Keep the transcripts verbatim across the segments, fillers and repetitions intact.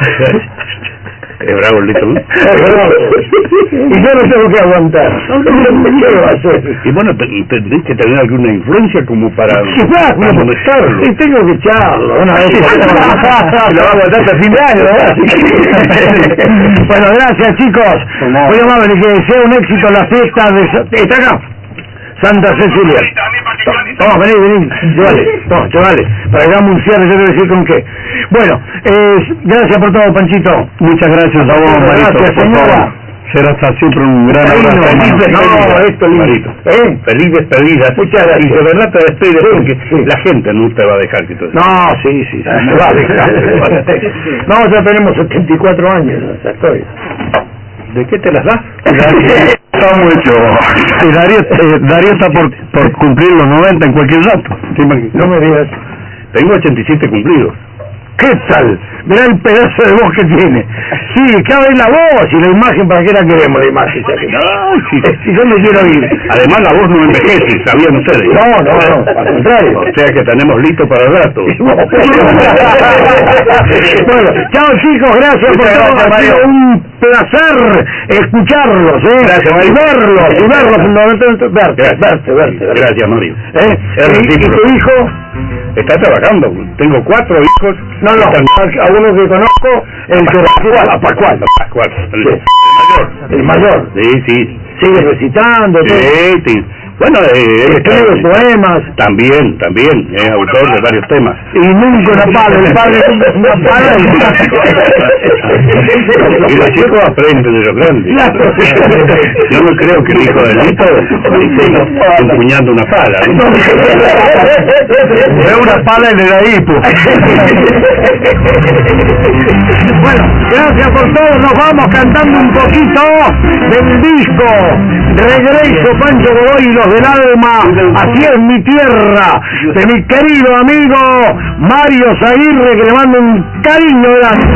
Es bravo el Lito, ¿no? Es bravo. Y yo no tengo que aguantar. ¿Qué va a hacer? Y bueno, tendréis que tener alguna influencia como para, para molestarlo. Sí, tengo que echarlo. Una vez. Lo va a aguantar hasta el fin de año, ¿no? Bueno, gracias, chicos. Muy amable, que sea un éxito la fiesta de... ¿Está acá? Santa Cecilia. Toma, vení, vení, llévale, toma, llévale, para que hagamos un cierre, yo te voy a decir con qué. Bueno, eh, gracias por todo, Panchito. Muchas gracias a vos, Marito. Gracias, señora. Será hasta siempre un gran abrazo. Feliz despedida. No, esto Marito. ¿Eh? Feliz despedida. Muchas gracias. Y de verdad te despides sí, porque sí. La gente no te va a dejar que todo eso. No, sí, sí, sí, me va a dejar. No, ya tenemos setenta y cuatro años, ya estoy. ¿De qué te las das? Está mucho. Y Darío, eh, Darío está por, por cumplir los noventa en cualquier rato. No me digas. Tengo ochenta y siete cumplidos. ¿Qué tal? Mirá el pedazo de voz que tiene. Sí, cabe la voz y la imagen, ¿para qué la queremos la imagen? No, sí. Si yo me quiero ir. Además la voz no envejece, ¿sabían ustedes? No, no, no, al contrario. O sea que tenemos listo para el rato. Bueno, chao chicos, gracias por todo. Ha sido un placer escucharlos, ¿eh? Gracias, Mario. Y verlos, y verlos fundamentalmente. Verte, verte, verte. Gracias, Mario. ¿Eh? ¿Y, ¿Y tu hijo? Está trabajando. Tengo cuatro hijos. No, no, a uno que conozco, el que recita a Pascual. Pascual, el, sí. el mayor. El mayor. Sí, sí. Sigue recitando. Sí, sí. Bueno, eh, escribe poemas. También, también, es autor de varios temas. Y nunca una pala, el padre nunca una pala. Y los chicos aprenden de los grandes. Yo no creo que el hijo de Lito esté empuñando una pala, ¿no? Es una pala en el aipo. Bueno, gracias por todo, nos vamos cantando un poquito del disco Regreso Pancho Godoy y los del alma, así es mi tierra, de mi querido amigo Mario Zaguirre, que le mando un cariño grande.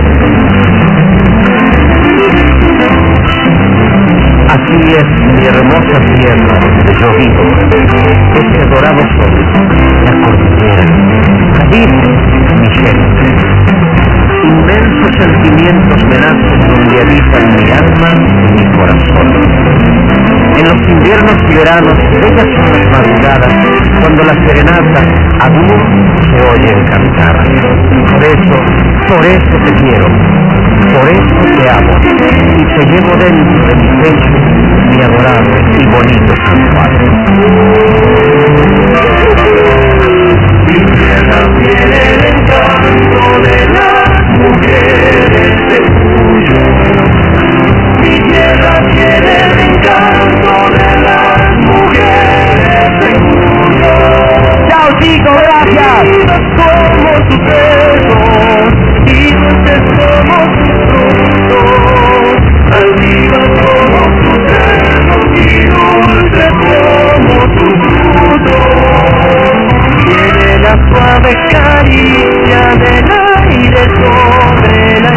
Así es mi hermosa tierra donde yo vivo, ese adorado sol, la cordillera, vive mi gente. Inmensos sentimientos me nacen donde habitan mi alma y mi corazón. En los inviernos y veranos, bellas son las madrugadas, cuando la serenata a dúo se oye cantar. Por eso, por eso te quiero, por eso te amo, y te llevo dentro de mi pecho, mi adorado y bonito santuario. Mi tierra tiene el encanto de las mujeres de Cuyo. Mi tierra tiene el encanto de las mujeres de Cuyo. Chao chicos, gracias. Vivas como sus besos y dulces como sus frutos. Altivas como sus besos y dulces como sus frutos. Tiene la suave caricia del aire sobre la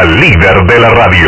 líder de la radio.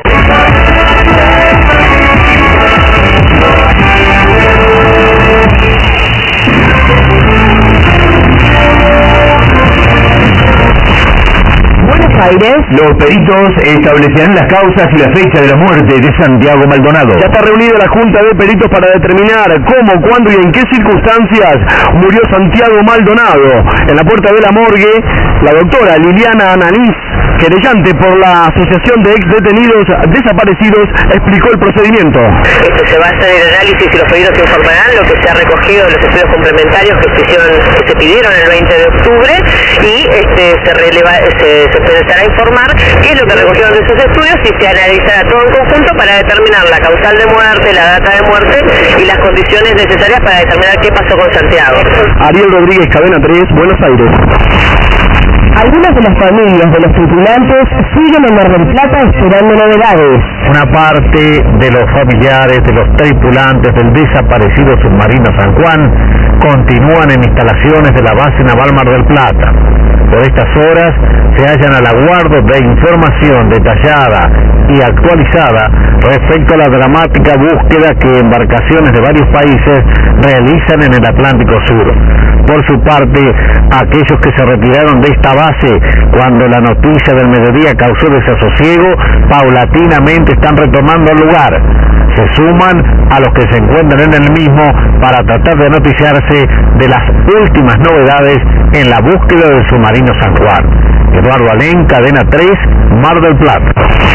Buenos Aires. Los peritos establecerán las causas y la fecha de la muerte de Santiago Maldonado. Ya está reunida la Junta de Peritos para determinar cómo, cuándo y en qué circunstancias murió Santiago Maldonado. En la puerta de la morgue, la doctora Liliana Ananís, querellante por la Asociación de Ex Detenidos Desaparecidos, explicó el procedimiento. Este, se va a hacer el análisis y los peritos informarán lo que se ha recogido de los estudios complementarios que se, hicieron, que se pidieron el veinte de octubre y este, se, releva, se, se empezará a informar qué es lo que recogieron de esos estudios y se analizará todo en conjunto para determinar la causal de muerte, la data de muerte y las condiciones necesarias para determinar qué pasó con Santiago. Ariel Rodríguez, Cadena tres, Buenos Aires. Algunas de las familias de los tripulantes siguen en Mar del Plata esperando novedades. Una parte de los familiares de los tripulantes del desaparecido submarino San Juan continúan en instalaciones de la base naval Mar del Plata. Por estas horas se hallan al aguardo de información detallada y actualizada respecto a la dramática búsqueda que embarcaciones de varios países realizan en el Atlántico Sur. Por su parte, aquellos que se retiraron de esta base cuando la noticia del mediodía causó desasosiego, paulatinamente están retomando el lugar. Se suman a los que se encuentran en el mismo para tratar de noticiarse de las últimas novedades en la búsqueda del submarino San Juan. Eduardo Alén, Cadena tres, Mar del Plata.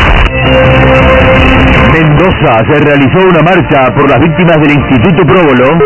Mendoza se realizó una marcha por las víctimas del Instituto Próbolo.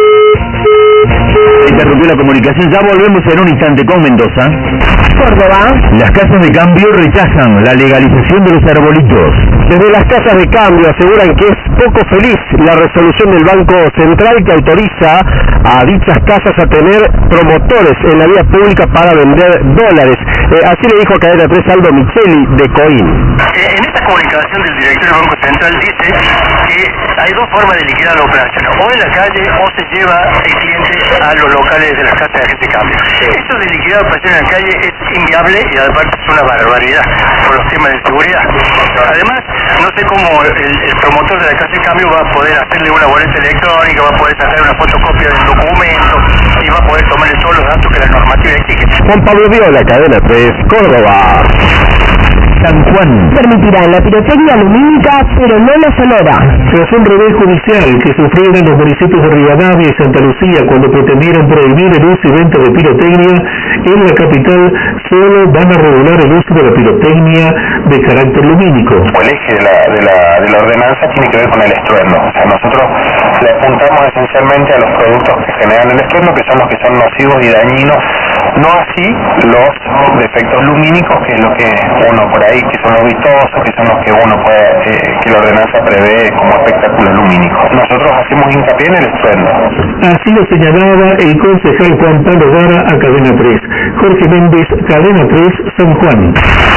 Se interrumpió la comunicación, ya volvemos en un instante con Mendoza. Córdoba. Las casas de cambio rechazan la legalización de los arbolitos. Desde las casas de cambio aseguran que es poco feliz la resolución del Banco Central que autoriza a dichas casas a tener promotores en la vía pública para vender dólares. Eh, así le dijo a Cadena tres Aldo Micheli de Coín. Eh, en esta comunicación del director del Banco Central dice que hay dos formas de liquidar la operación, o en la calle o se lleva el cliente a los locales de las casas de gente de cambio. Eso de liquidar la operación en la calle es inviable y aparte es una barbaridad por los temas de seguridad. Además, no sé cómo el, el promotor de la casa de cambio va a poder hacerle una boleta electrónica, va a poder sacar una fotocopia del documento y va a poder tomarle todos los datos que la normativa exige. Juan Pablo Viola, Cadena tres, Córdoba. San Juan. Permitirán la pirotecnia lumínica, pero no la sonora. Tras un revés judicial que sufrieron los municipios de Rivadavia y Santa Lucía cuando pretendieron prohibir el uso y venta de pirotecnia, en la capital solo van a regular el uso de la pirotecnia de carácter lumínico. El eje de la, de la, de la ordenanza tiene que ver con el estruendo. O sea, nosotros le apuntamos esencialmente a los productos que generan el estruendo, que son los que son nocivos y dañinos, no así los defectos lumínicos, que es lo que uno por ahí, que son los vistosos, que son los que uno puede, eh, que la ordenanza prevé como espectáculos lumínicos. Nosotros hacemos hincapié en el estruendo. Así lo señalaba el concejal Juan Pablo Vara a Cadena tres. Jorge Méndez, Cadena tres, San Juan.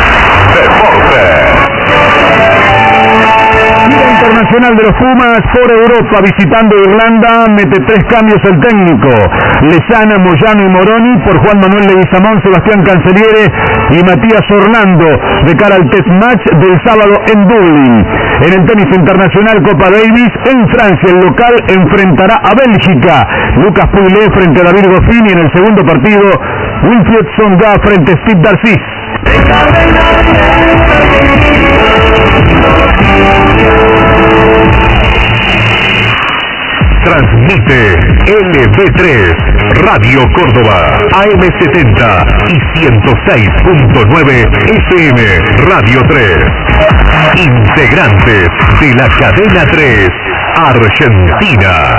Liga Internacional de los Pumas por Europa, visitando Irlanda, mete tres cambios el técnico. Lezana, Moyano y Moroni por Juan Manuel Leguizamón, Sebastián Cancelliere y Matías Orlando de cara al test match del sábado en Dublín. En el tenis internacional Copa Davis, en Francia el local enfrentará a Bélgica. Lucas Pouillet frente a David Goffin y en el segundo partido Wilfried Tsonga frente a Steve Darcis. Transmite L B tres, Radio Córdoba, A M setenta y ciento seis punto nueve F M, Radio tres. Integrantes de la Cadena tres, Argentina.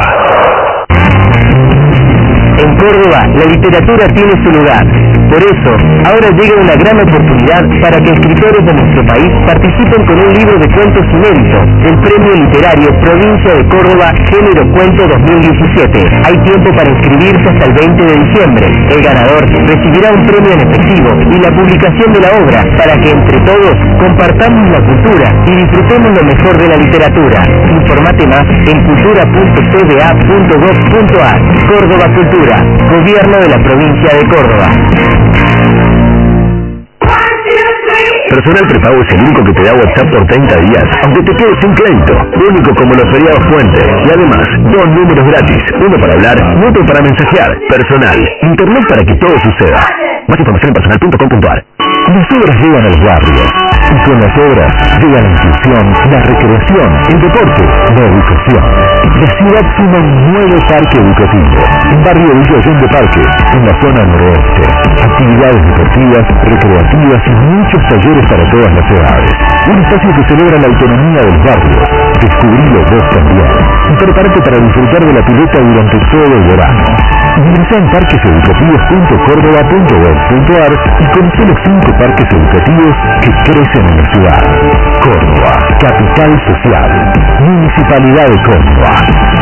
En Córdoba, la literatura tiene su lugar. Por eso, ahora llega una gran oportunidad para que escritores de nuestro país participen con un libro de cuentos inéditos, el Premio Literario Provincia de Córdoba Género Cuento dos mil diecisiete. Hay tiempo para inscribirse hasta el veinte de diciembre. El ganador recibirá un premio en efectivo y la publicación de la obra para que entre todos compartamos la cultura y disfrutemos lo mejor de la literatura. Informate más en cultura punto c b a punto gov punto a r. Córdoba Cultura, Gobierno de la Provincia de Córdoba. Personal Prepago es el único que te da WhatsApp por treinta días, aunque te quedes sin crédito. Único como los feriados Puente. Y además, dos números gratis. Uno para hablar y otro para mensajear. Personal. Internet para que todo suceda. Más información en personal punto com punto ar. Las obras llegan a los barrios. Y con las obras llega la inclusión, la recreación, el deporte, la educación. La ciudad suma un nuevo parque educativo. En barrio Villa Allende Parque, en la zona noroeste. Actividades deportivas, recreativas y muchos talleres para todas las edades. Un espacio que celebra la autonomía de los barrios. Descubrilo vos también. Y prepárate para disfrutar de la pileta durante todo el verano. Ingresa en parques educativos punto córdoba punto gob punto ar y conoce los cinco parques educativos que crecen en la ciudad. Córdoba, capital social. Municipalidad de Córdoba.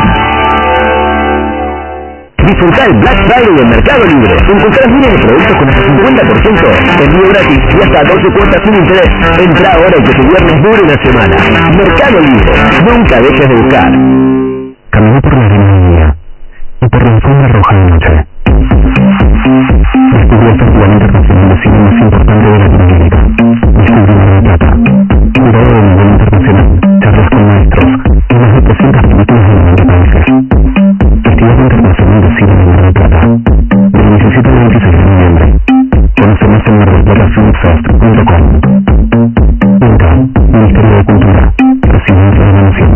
Disfrutar el Black Friday del Mercado Libre. Encontrarás miles de productos con hasta cincuenta por ciento de envío gratis y hasta doce cuotas sin interés. Entra ahora y que tu viernes dure una semana. Mercado Libre. Nunca dejes de buscar. Caminé por la arena de día y por la alfombra roja de noche. Descubrí el Festival Internacional de Cine más importante de Latinoamérica. Descubrí Mar del Plata. Jurado de nivel internacional, charlas con maestros y más de trescientas películas de noventa países. Festival Internacional de Cine de Mar del Plata. Del diecisiete al veintiséis de noviembre. Conoce más en mar del plata film fest punto com. INTA, Ministerio de Cultura, Presidencia de la Nación.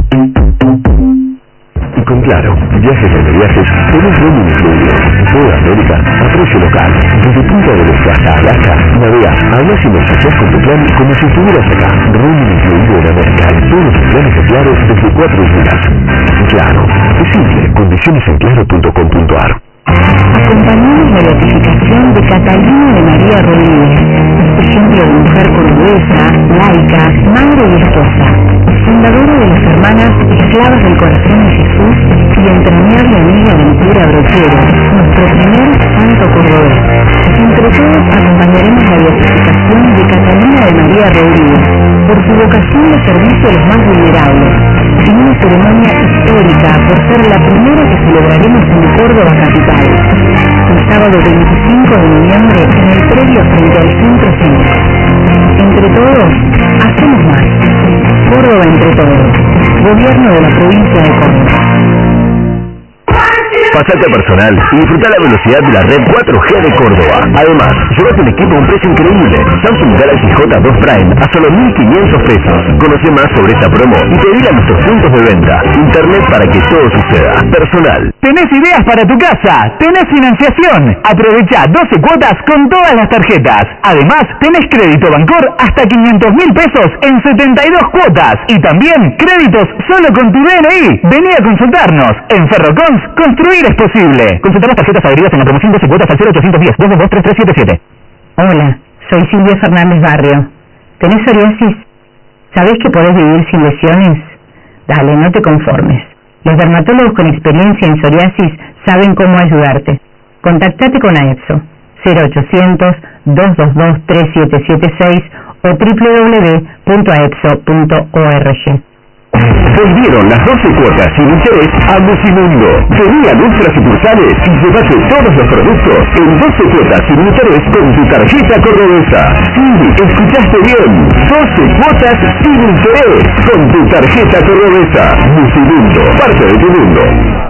Y con Claro, viajes entre viajes, tenés roaming incluido. Toda América, a precio local. Desde Punta del Este hasta Alaska, navega, hablas y mensajeas con tu plan como si estuvieras acá. Roaming incluido en América. Todos los planes de Claro desde cuatro gigas. Claro, es simple. Condiciones en claro punto com punto ar. Acompañamos la beatificación de Catalina de María Rodríguez, ejemplo de mujer cordobesa, laica, madre y esposa, fundadora de las Hermanas Esclavas del Corazón de Jesús y entrañable amiga del cura Brochero, nuestro primer santo cordobés. Entre todos acompañaremos la beatificación de Catalina de María Rodríguez por su vocación de servicio a los más vulnerables, en una ceremonia histórica por ser la primera que celebraremos en Córdoba capital, el sábado veinticinco de noviembre en el predio frente al Centro Cívico. Entre todos, hacemos más. Córdoba entre todos. Gobierno de la provincia de Córdoba. Pasate a Personal y disfruta la velocidad de la red cuatro G de Córdoba. Además, llévate un equipo a un precio increíble. Samsung Galaxy J dos Prime a solo mil quinientos pesos. Conoce más sobre esta promo y pedí a nuestros puntos de venta. Internet para que todo suceda. Personal. ¿Tenés ideas para tu casa? ¿Tenés financiación? Aprovecha doce cuotas con todas las tarjetas. Además, tenés crédito Bancor hasta quinientos mil pesos en setenta y dos cuotas. Y también créditos solo con tu D N I. Vení a consultarnos. En Ferrocons, construir es posible. Consulta las tarjetas adheridas en la promoción doce cuotas al cero ochocientos diez, dos dos dos, tres tres siete siete. Hola, soy Silvia Fernández Barrio. ¿Tenés psoriasis? ¿Sabés que podés vivir sin lesiones? Dale, no te conformes. Los dermatólogos con experiencia en psoriasis saben cómo ayudarte. Contactate con AEPSO cero ochocientos, dos dos dos, tres siete siete seis o doble u doble u doble u punto aepso punto org. Volvieron las doce cuotas sin interés a Musimundo. Vení a nuestras sucursales y llévate todos los productos en doce cuotas sin interés con tu tarjeta cordobesa. Sí, escuchaste bien. doce cuotas sin interés con tu tarjeta cordobesa. Musimundo, parte de tu mundo.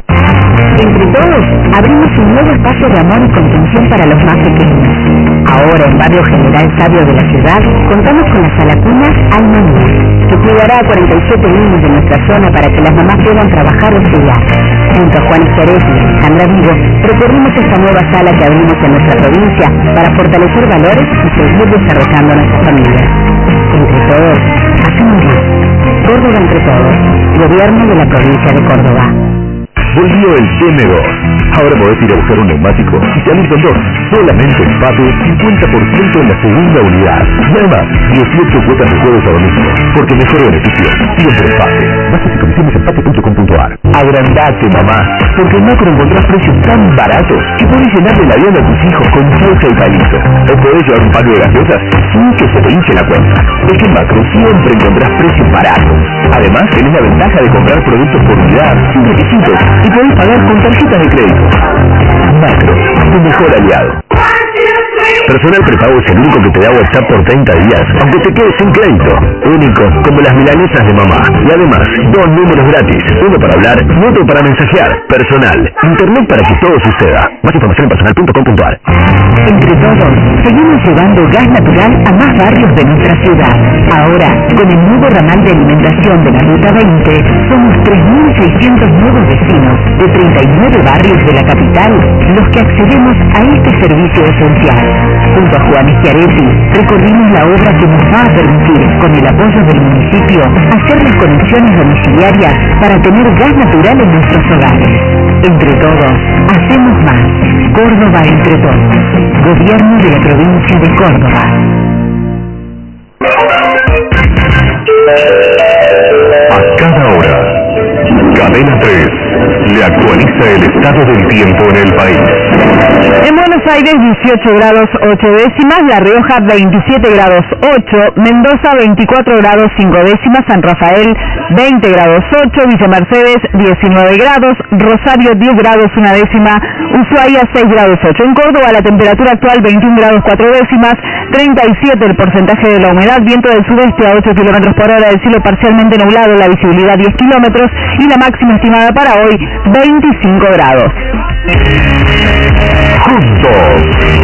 Entre todos, abrimos un nuevo espacio de amor y contención para los más pequeños. Ahora, en Barrio General Sabio de la ciudad, contamos con la sala cuna Alma Mía, que cuidará a cuarenta y siete niños de nuestra zona para que las mamás puedan trabajar o estudiar. Junto a Juan Jerez y Alejandra Vigo, recorrimos esta nueva sala que abrimos en nuestra provincia para fortalecer valores y seguir desarrollando nuestras familias. Entre todos, hacemos más. Córdoba entre todos. Gobierno de la provincia de Córdoba. Volvió el D M dos. Ahora podés ir a buscar un neumático y salir con dos. Solamente en Pape, cincuenta por ciento en la segunda unidad. Y además, dieciocho cuotas de juegos a domicilio. Porque el mejor beneficio siempre es Pape. Bases y condiciones en pape punto com punto ar. Agrandate, mamá. Porque en Macro encontrás precios tan baratos que podés llenarle la vida a tus hijos con salsa y palito. O podés llevar un pack de gaseosas sin que se te hinche la cuenta. Es que en Macro siempre encontrás precios baratos. Además, tenés la ventaja de comprar productos por unidad, sin requisitos, y podés pagar con tarjetas de crédito. Macro, tu mejor aliado. Personal Prepago es el único que te da WhatsApp por treinta días, aunque te quedes sin crédito. Único, como las milanesas de mamá. Y además, dos números gratis. Uno para hablar y otro para mensajear. Personal. Internet para que todo suceda. Más información en personal punto com punto a r. Entre todos, seguimos llevando gas natural a más barrios de nuestra ciudad. Ahora, con el nuevo ramal de alimentación de la Ruta veinte, somos tres mil seiscientos nuevos vecinos de treinta y nueve barrios de la capital los que accedemos a este servicio esencial. Junto a Juan Schiaretti, recorrimos la obra que nos va a permitir, con el apoyo del municipio, hacer las conexiones domiciliarias para tener gas natural en nuestros hogares. Entre todos, hacemos más. Córdoba entre todos. Gobierno de la provincia de Córdoba. A cada hora, Cadena tres le actualiza el estado del tiempo en el país. En Buenos Aires dieciocho grados ocho décimas, La Rioja veintisiete grados ocho, Mendoza veinticuatro grados cinco décimas, San Rafael veinte grados ocho, Villa Mercedes diecinueve grados, Rosario diez grados una décima, Ushuaia seis grados ocho. En Córdoba la temperatura actual veintiún grados cuatro décimas, treinta y siete el porcentaje de la humedad, viento del sudeste a ocho kilómetros por hora, el cielo parcialmente nublado, la visibilidad diez kilómetros y la máxima estimada para hoy veinticinco grados. Juntos,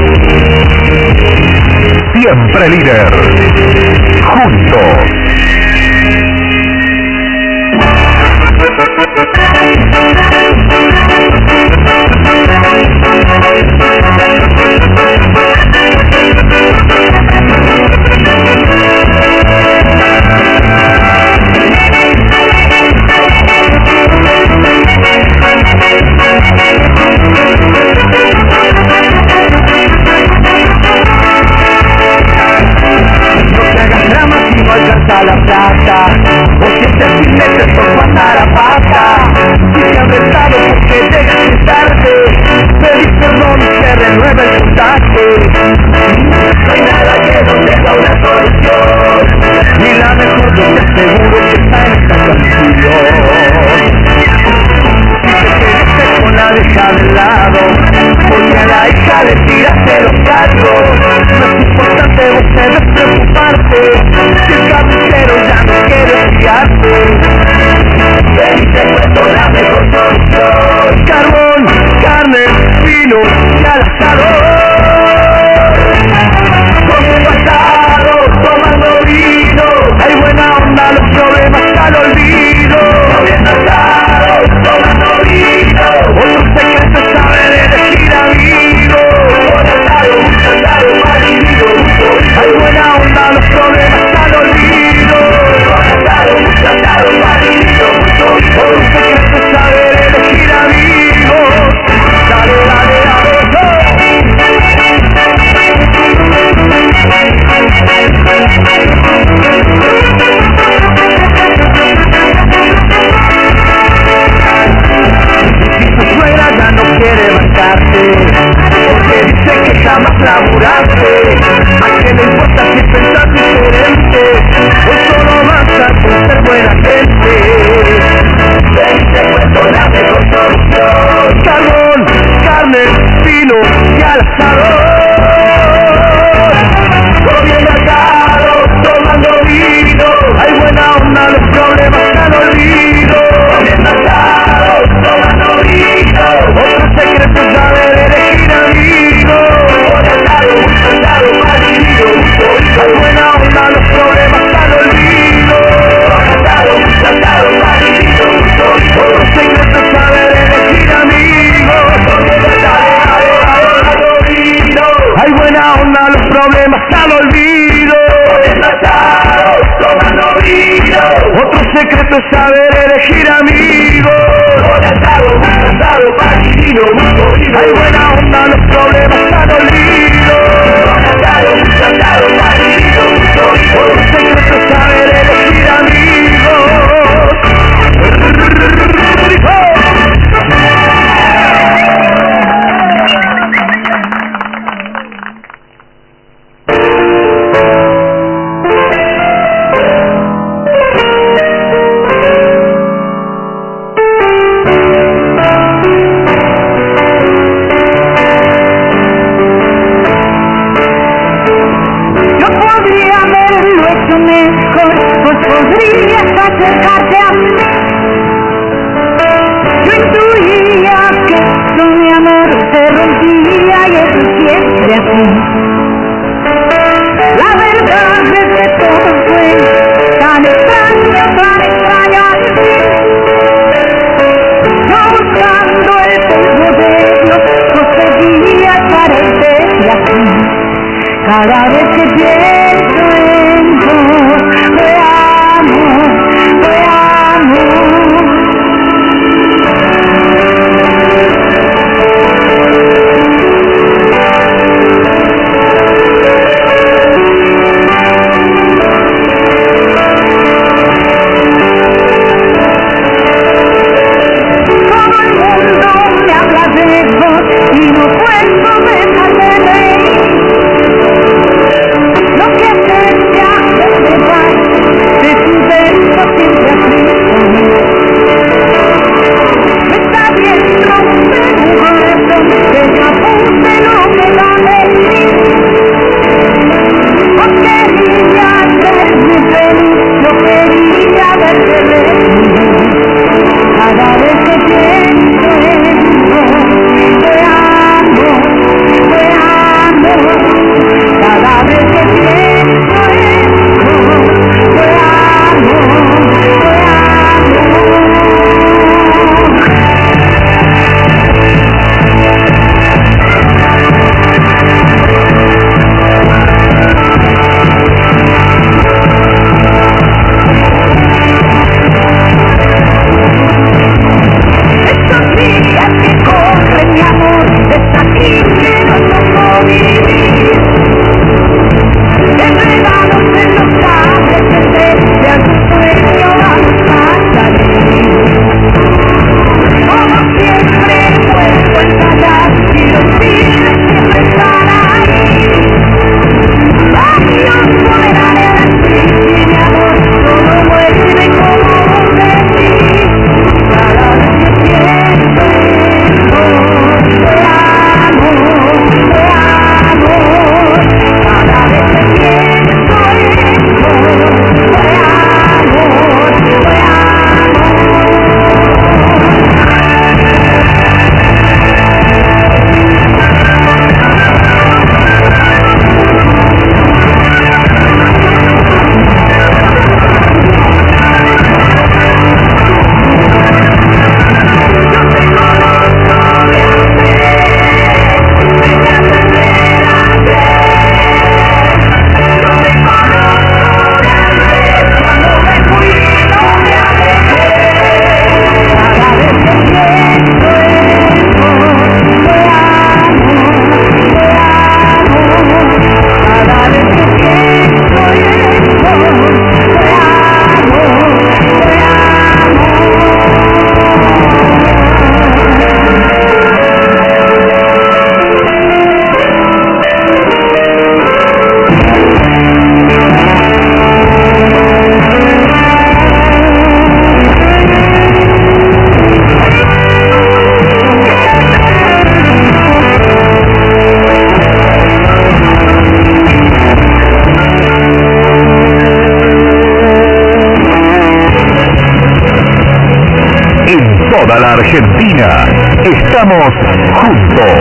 siempre líder. Juntos. alcanza la plata, o siete filetes por matar a pata. Si te han retado porque llegaste tarde, pedí perdón y se renueva el puntaje. No hay nada que no tenga una solución, y la mejor yo te aseguro que está en esta canción. Si te quedaste con la deja de lado, porque a la hija le tiraste los cargos. No es importante, vos debes preocuparte, si el carnicero ya no quiere fiarte. Ven y te cuento la mejor solución: carbón, carne, vino y al asador. Comiendo asado, tomando vino, hay buena onda, los problemas al olvido. Comiendo asado, tomando vino, otro secreto es saber elegir amigos. Con asado, mucho asado, marido, mucho vino, hay buena onda, los problemas al olvido. Con asado, mucho asado, marido, mucho vino, otro secreto es saber elegir amigos. Dale, dale, dale, si tu suegra ya no quiere bancarte, porque dice que jamás laburaste, ¿a qué le importa si pensás diferente? Hoy solo basta con ser buena gente. Ven y te cuento la mejor solución: carbón, carne, vino y al asador. Comiendo asado, tomando vino, hay buena onda, los problemas al olvido. Comiendo asado, tomando vino, otro secreto es saber elegir amigos. Con asado, mucho asado, marido, mucho vino, hay buena onda, los problemas al olvido. Con asado, mucho asado, marido, mucho vino, otro secreto es saber elegir amigos. Comiendo asado, tomando vino, hay buena onda, los problemas al olvido. Comiendo asado, tomando vino, otro secreto es saber elegir amigos. Con asado, mucho asado, marido, mucho vino, hay buena onda, los problemas al olvido. Con asado, mucho asado, marido, mucho vino, otro secreto es saber elegir amigos. podrías acercarte a mí. Yo intuía que esto, mi amor, se rompía y es siempre así. La verdad es que todo fue tan extraño, tan extraño al fin. Yo buscando el polvo de Dios, conseguía parecerte así. Cada vez que pienso en vos, te amo, te amo. Todo el mundo me habla de vos y no puedo dejar de reír. Lo que te hace llevar de tu beso siempre así. Está bien, rompe un corazón, que ya puse lo que va de mí. No quería hacerme feliz, yo quería verte reír. Cada vez que pienso en vos, te amo, te amo. Cada vez que pienso en vos, te amo, te estos días que corren, mi amor, está aquí que no puedo vivir. Enredados en los cables de algún sueño vamos a salir. Como siempre vuelvo a ensayar y los fines siempre están ahí. Adiós, poderán el así, mi amor, todo vuelve como de ti. Cada vez que pienso en vos, te amo, te amo. Cada vez que pienso en vos, te amo, te toda la Argentina. Estamos juntos.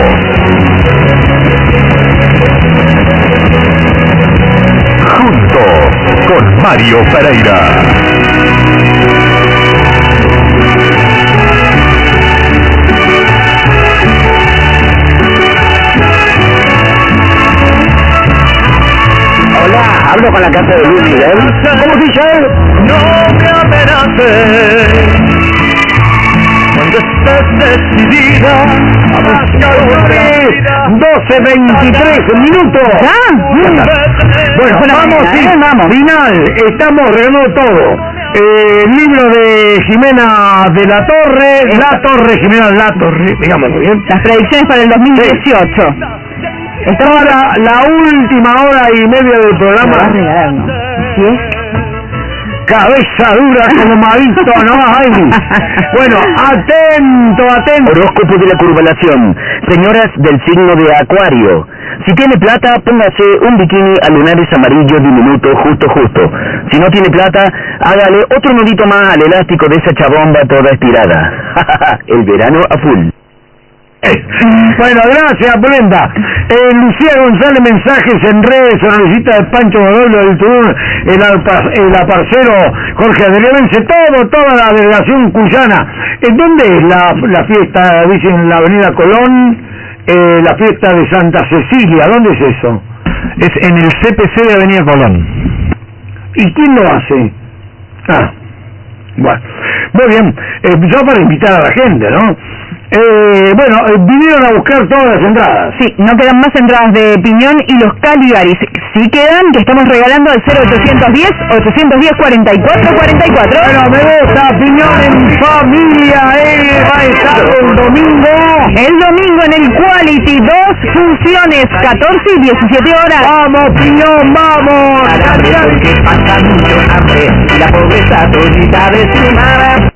Juntos con Mario Pereira. Hola, hablo con la casa de Luis Miguel. ¿Cómo dice él? No me amenaces cuando estés decidida a buscar otra vida. doce veintitrés minutos. ¿Ya? Ya está. Bueno, Bueno, vamos, venga, sí, ¿eh? Vamos. final. Estamos regalando todo. Eh, el libro de Jimena de la Torre, La Torre, Jimena La Torre, digámoslo bien. Las predicciones para el dos mil dieciocho. Estaba la, la última hora y media del Me va a programa. regalar, ¿no? ¿Sí es? Cabeza dura como Marito, ¿no? Ay. Bueno, atento, atento. Horóscopo de la curvalación. Señoras del signo de Acuario. Si tiene plata, póngase un bikini a lunares amarillo diminuto, justo, justo. Si no tiene plata, hágale otro nudito más al elástico de esa chabomba toda estirada. El verano a full. Bueno, gracias, Brenda. Eh, Lucía González, mensajes en redes, sonrisita de Pancho Godolo del Turún, el, alpa, el aparcero Jorge Adrianense, todo, toda la delegación cuyana. ¿En dónde es la, la fiesta? Dicen en la avenida Colón, eh, la fiesta de Santa Cecilia. ¿Dónde es eso? Es en el C P C de Avenida Colón. ¿Y quién lo hace? Ah, bueno, muy bien. Eh, ya para invitar a la gente, ¿no? Eh, bueno, eh, vinieron a buscar todas las entradas. Sí, no quedan más entradas de Piñón y los Caligaris. Sí quedan, que estamos regalando al cero ochocientos diez, ochocientos diez, cuarenta y cuatro, cuarenta y cuatro. Bueno, me gusta, Piñón en familia, eh, va a estar el domingo. El domingo en el Quality, dos funciones, catorce y diecisiete horas. ¡Vamos, Piñón, vamos! Porque pasa mucho hambre y la pobreza todita de su mara.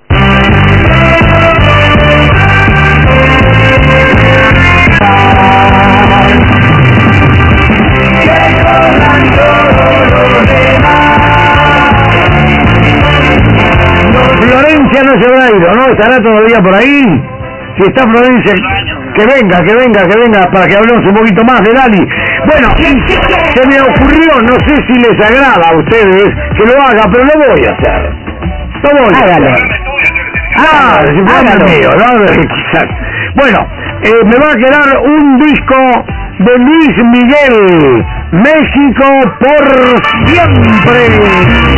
Florencia no se habrá ido, ¿no? ¿Estará todavía por ahí? Si está Florencia, que venga, que venga, que venga, para que hablemos un poquito más de Lali. Bueno, se me ocurrió, no sé si les agrada a ustedes que lo haga, pero lo voy a hacer. Lo voy a Hágalo. hacer. Ah, si fuera mío, ¿no? Quizás. Bueno, eh, me va a quedar un disco de Luis Miguel, México por siempre.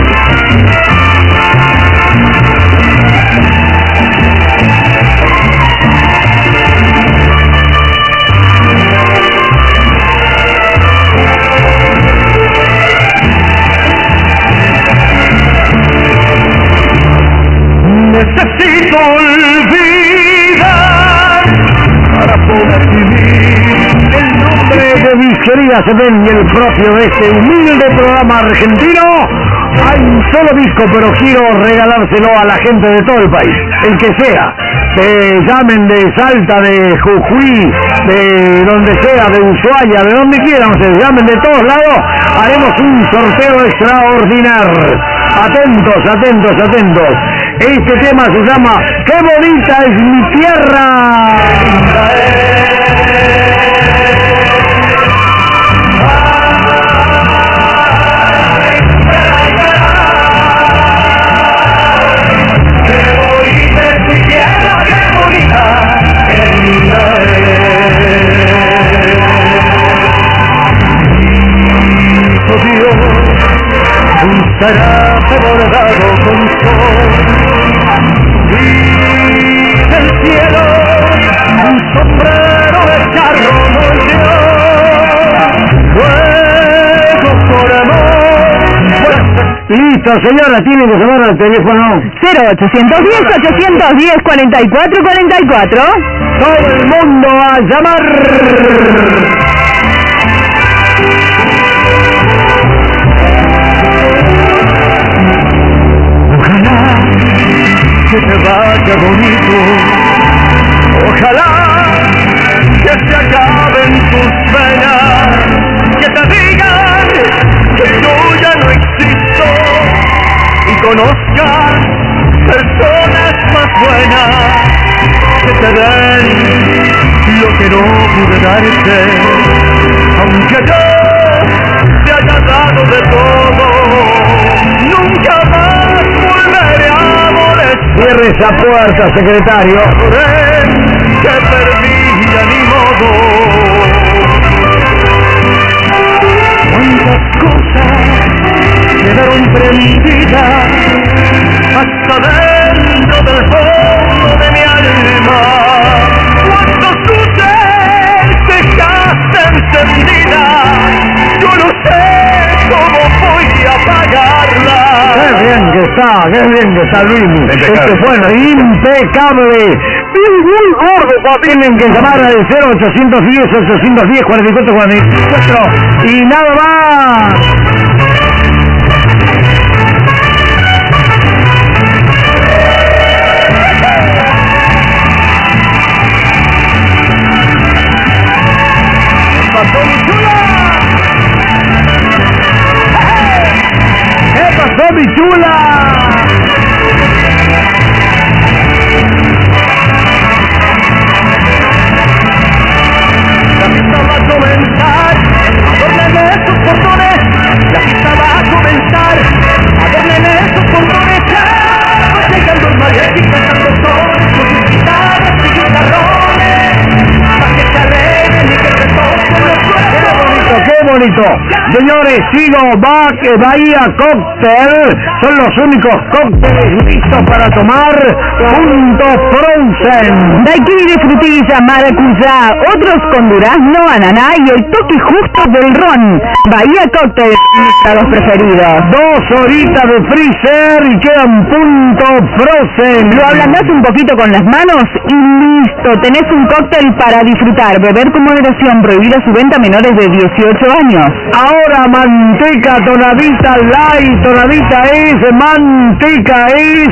Necesito olvidar para poder vivir. El nombre de Disquería Sepén y el propio de este humilde programa argentino. Hay un solo disco, pero quiero regalárselo a la gente de todo el país, el que sea. Que llamen de Salta, de Jujuy, de donde sea, de Ushuaia, de donde quieran ustedes, llamen de todos lados, haremos un sorteo extraordinario. Atentos, atentos, atentos. Este tema se llama ¡Qué bonita es mi tierra! Un zarape bordado con sol y el cielo, un sombrero de charro yo, fuego por amor. Listo, señora, tiene que llamar al teléfono cero ochocientos diez, ochocientos diez, cuarenta y cuatro, cuarenta y cuatro. Todo el mundo a llamar. Que te vaya bonito, ojalá que se acaben tus penas, que te digan que yo ya no existo y conozcas personas más buenas que te den lo que no pude darte, aunque yo te haya dado de todo, nunca más volveré a molestar. Cierre esa puerta, secretario. Que perdí a mi modo. Cuántas cosas quedaron prendidas hasta dentro del fondo de mi alma. Cuántas luces dejaste encendidas, yo no sé cómo voy a apagarlas. Qué bien que está, qué bien que está Luis. Este fue impecable. Muy gordo, tienen que llamar al cero ochocientos diez, ochocientos diez, cuarenta y cuatro, cuarenta y cuatro y nada más. pasó, mi chula? ¿Qué pasó, mi chula? La fiesta va a comenzar, adórnenle sus portones. La fiesta va a comenzar, adórnenle sus portones. Ya llegando el mariachi cantando sones con sus guitarras y guitarrones, para que se alegren y que se toquen los sueños. ¡Qué bonito, qué bonito! Señores, sigo Bac Bahía Cóctel. Son los únicos cócteles listos para tomar. Punto Frozen. Daiquiri de frutilla, maracuyá, otros con durazno, ananá y el toque justo del ron. Bahía Cóctel, para los preferidos. Dos horitas de freezer y quedan Punto Frozen. Lo ablandás un poquito con las manos y listo. Tenés un cóctel para disfrutar. Beber con moderación. Prohibida su venta a menores de dieciocho años. Ahora manteca tonadita light. Tonadita es manteca es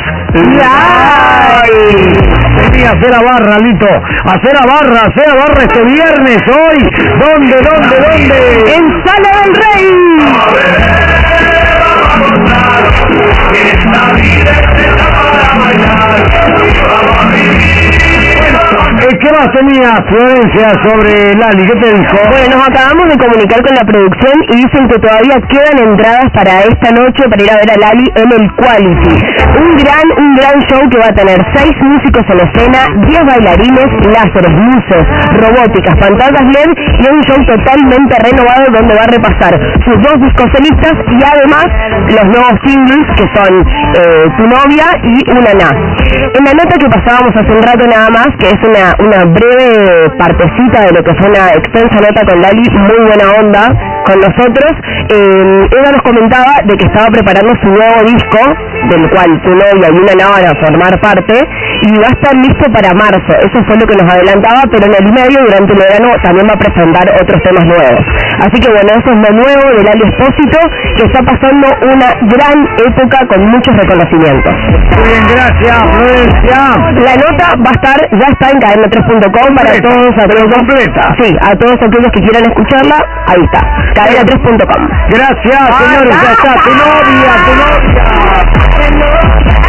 light. Vení a hacer la barra, Lito. Hacer la barra, hacer la barra este viernes hoy. ¿Dónde, dónde, dónde? En Sala del Rey. A ver, vamos a contar que esta vida es hecha para bailar. Vamos a vivir. ¿Qué más tenías, Florencia, sobre Lali? ¿Qué te dijo? Bueno, nos acabamos de comunicar con la producción y dicen que todavía quedan entradas para esta noche para ir a ver a Lali en el Quality. Un gran, un gran show que va a tener seis músicos en escena, diez bailarines, láseres, luces, robóticas, pantallas L E D y un show totalmente renovado donde va a repasar sus dos discos solistas y además los nuevos singles que son eh, Tu Novia y Una Na. En la nota que pasábamos hace un rato nada más, que es una, una breve partecita de lo que fue una extensa nota con Lali, muy buena onda con nosotros, eh, ella nos comentaba de que estaba preparando su nuevo disco, del cual Tu Novia y Una Na van a formar parte, y va a estar listo para marzo. Eso fue lo que nos adelantaba, pero en el medio, durante el verano, también va a presentar otros temas nuevos. Así que bueno, eso es lo nuevo de Lali Espósito, que está pasando una gran época con muchos reconocimientos. Muy bien, gracias, Florencia. La nota va a estar, ya está en cadena tres punto com para todos aquellos, completa. Sí, a todos aquellos que quieran escucharla, ahí está, cadena tres punto com. Gracias, señores, ya está, Tu Novia, Tu Novia.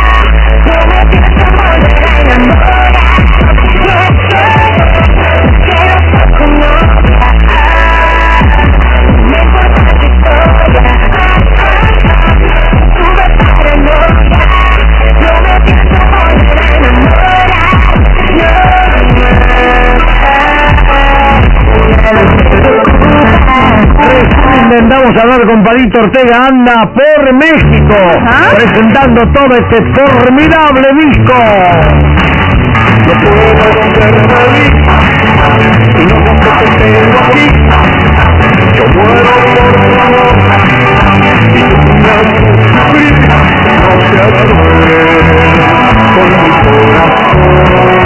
Intentamos hablar con Palito Ortega, anda por México, ¿ah? Presentando todo este formidable disco. No puedo romper Madrid, y no sé que te tengo aquí. Yo muero por tu amor, y tú me haces sufrir. No seas cruel con mi corazón.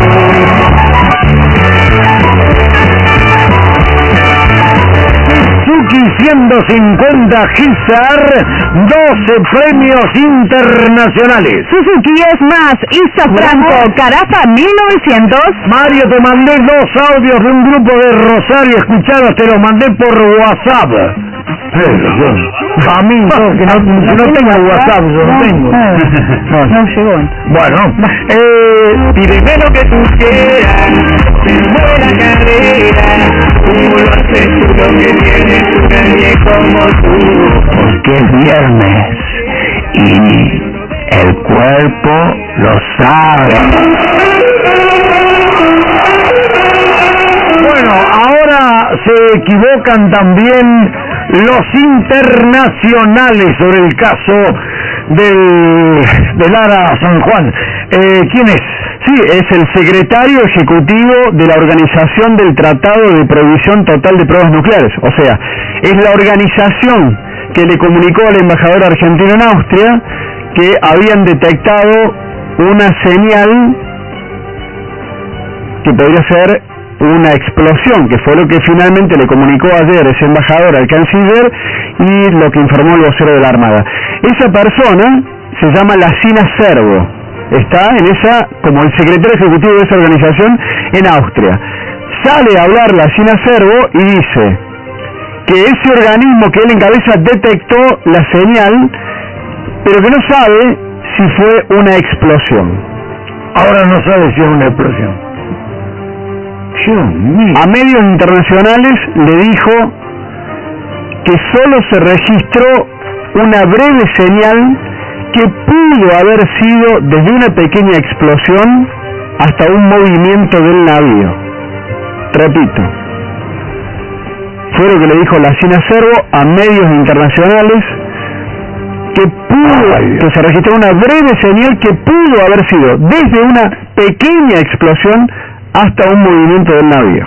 ciento cincuenta Gizar, doce premios internacionales. Suzuki es más, Isa Franco, Carafa mil novecientos. Mario, te mandé dos audios de un grupo de Rosario, escuchados, te los mandé por WhatsApp. A mí, no, que no, que no tengo WhatsApp, yo no tengo. No, no llegó. Bueno, eh, pídeme lo que tú quieras, de buena cadera, como lo haces tú, lo que tienes tú, nadie como tú. Porque es viernes y el cuerpo lo sabe. Bueno, ahora se equivocan también los internacionales sobre el caso del, de Lara San Juan. Eh, ¿Quién es? Sí, es el secretario ejecutivo de la Organización del Tratado de Prohibición Total de Pruebas Nucleares. O sea, es la organización que le comunicó al embajador argentino en Austria que habían detectado una señal que podría ser una explosión, que fue lo que finalmente le comunicó ayer ese embajador al canciller y lo que informó el vocero de la Armada. Esa persona se llama Lacina Servo, está en esa, como el secretario ejecutivo de esa organización en Austria. Sale a hablar Lacina Servo y dice, que ese organismo que él encabeza detectó la señal, pero que no sabe si fue una explosión. Ahora no sabe si es una explosión. Dios mío. A medios internacionales le dijo que solo se registró una breve señal que pudo haber sido desde una pequeña explosión hasta un movimiento del navío. Repito, fue lo que le dijo Lacina Cervo a medios internacionales, que pudo, Ay, que se registró una breve señal que pudo haber sido desde una pequeña explosión hasta un movimiento del navío.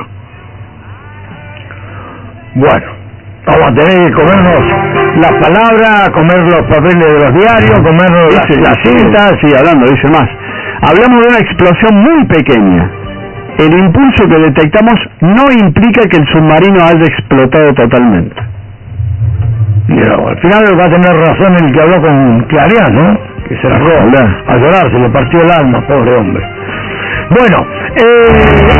Bueno, vamos a tener que comernos las palabras, comer los papeles de los diarios, comernos dice, las, las cintas. Sí, hablando, dice más. Hablamos de una explosión muy pequeña. El impulso que detectamos no implica que el submarino haya explotado totalmente. Mira, al final va a tener razón el que habló con Clarián, ¿no? Que se largó a llorar, se le partió el alma, pobre hombre. Bueno, eh...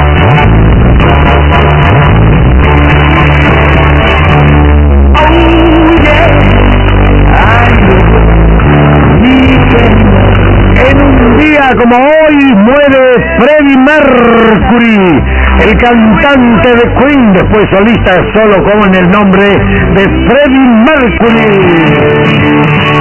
en un día como hoy muere Freddie Mercury, el cantante de Queen, después solista solo con el nombre de Freddie Mercury.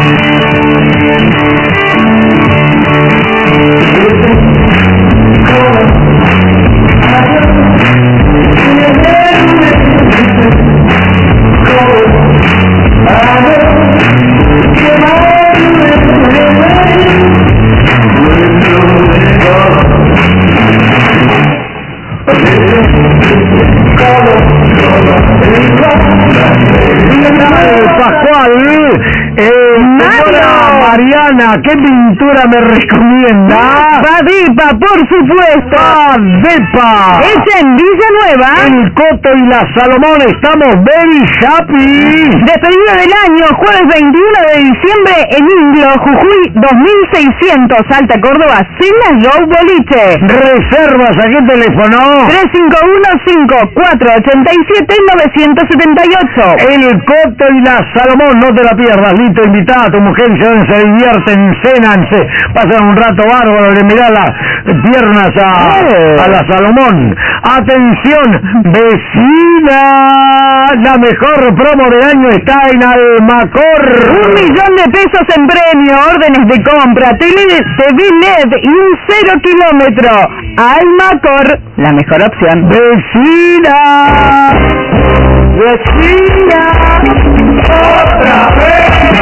Pascual, eh, señora Mariana, ¿qué pintura me recomienda? Padepa, por supuesto. Padepa. Hecha en Villanueva. El Coto y la Salomón, estamos very happy. Despedida del año, jueves veintiuno de diciembre en Inglo, Jujuy, dos mil seiscientos, Alta Córdoba, Cena Show Boliche. Reservas, ¿a qué teléfono? tres cinco uno, cinco cuatro ocho siete, nueve siete ocho. El Coto y la Salomón, no te la pierdas, Lito, invita a tu mujer, se, se divierten, cenan, se pasan un rato bárbaro, le mirá las piernas a, eh. a la Salomón. Atención, vecina, la mejor promo del año está en Almacor. Un millón de pesos en premio, órdenes de compra, T V L E D y un cero kilómetro. Almacor, la mejor opción. Vecina, vecina, otra vez.